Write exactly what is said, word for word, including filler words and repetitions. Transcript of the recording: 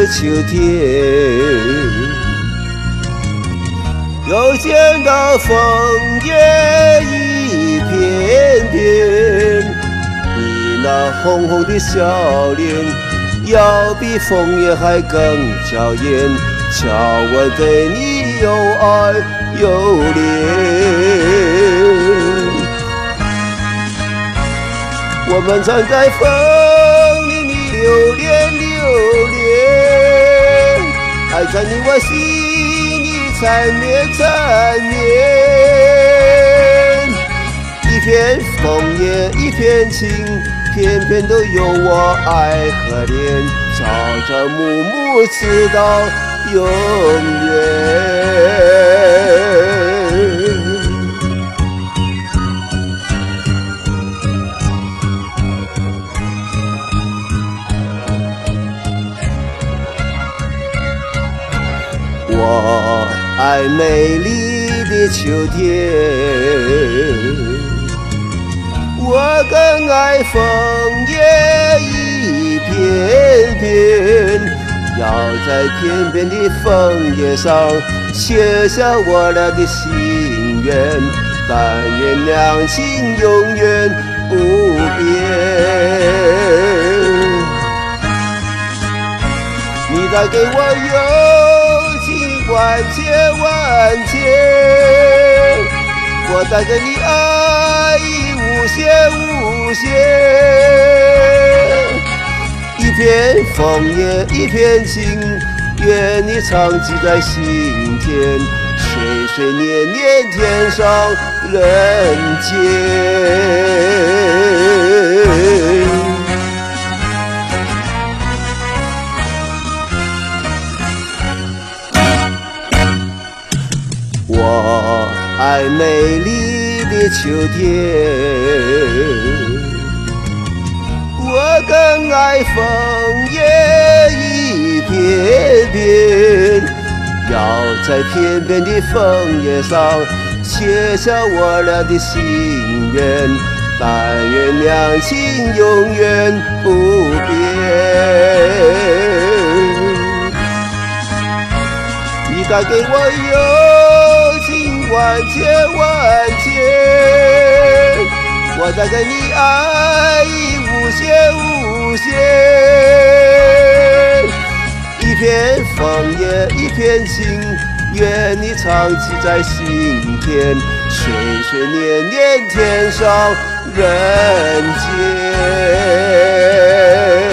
秋天，又见到枫叶一片片，你那红红的笑脸，要比枫叶还更娇艳。瞧我对你又爱又怜，我们站在风里里留恋留恋，爱在你我心里缠绵缠绵。一片枫叶一片情，偏偏都有我爱和怜，朝着暮暮直到永远。我爱美丽的秋天，我更爱枫叶一片片。要在片片的枫叶上写下我俩的心愿，但愿两情永远不变。你带给我友情万千万千，我带给你爱意无限无限。一片枫叶一片情，愿你常记在心田，岁岁年年天上人间。我爱美丽的秋天，我更爱枫叶一片片，要在片片的枫叶上写下我俩的心愿，但愿两情永远不变。你带给我友情万千万千，我带给你爱意无限无限。一片枫叶一片情，愿你常记在心田，岁岁年年天上人间。